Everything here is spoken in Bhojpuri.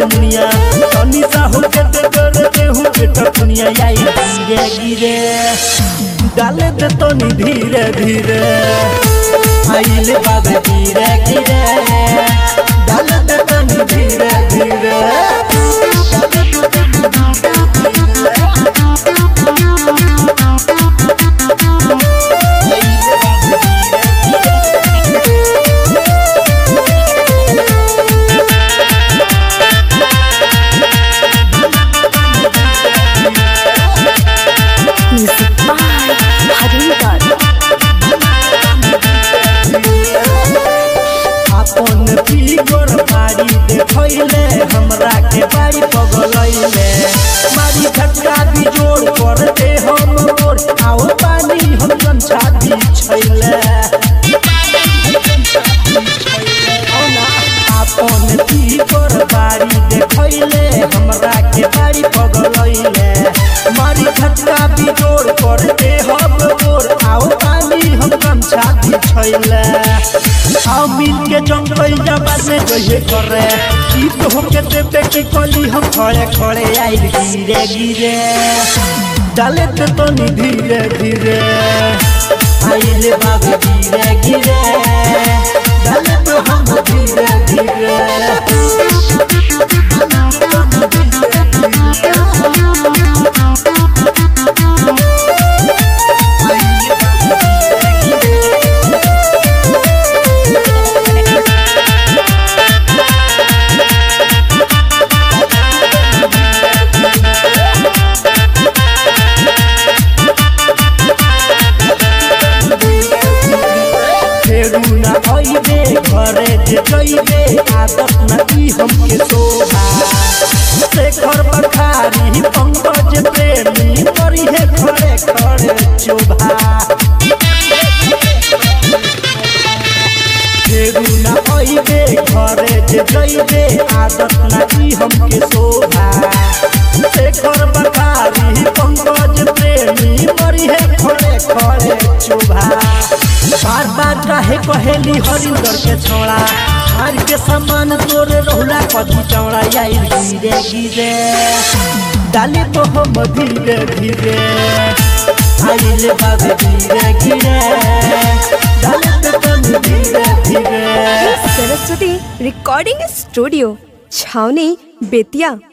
जमुनिया तनी सा होके ते करते हूँ बेटा दुनिया आई गिरे गिरे डाले दे तनी धीरे धीरे आइले बाबे गिरे गिरे डाले दे तनी धीरे धीरे देखले हमरा के बाड़ी पगलैले मारी झटका भी जोड़ करते हम मोर आओ पानी हम गमछा बिछैले अपन की कर बाड़ी देखले हमरा के बाड़ी पगलैले मारी झटका भी जोड़ करते हम मोर आओ पानी हम गमछा बिछैले आओ मिल के जंगल जबाद में गए करे चीत होके देते की कली हम खड़े खड़े आइल गिरे गिरे डाले ते तनी धीरे धीरे आइले बाबे गिरे गिरे डाले तो हम धीरे धीरे घरे जइबे आदत नहीं हमके शोभा शेखर बखारी पंकज प्रेमी मरी है खड़े खड़े चोभा फेरुना आइबे घरे जइबे आदत नहीं हमके शोभा शेखर बखारी पंकज प्रेमी मरी है खड़े खड़े चोभा बार बार काहे कहेली हरिंदर के छोड़ा हार के समान तोरे रहुला कथी चौड़ा आई गिरे गिरे डाली तो हम धीरे धीरे आइले बाबे गिरे गिरे डाली तो हम धीरे धीरे सरस्वती रिकॉर्डिंग स्टूडियो छावनी बेतिया।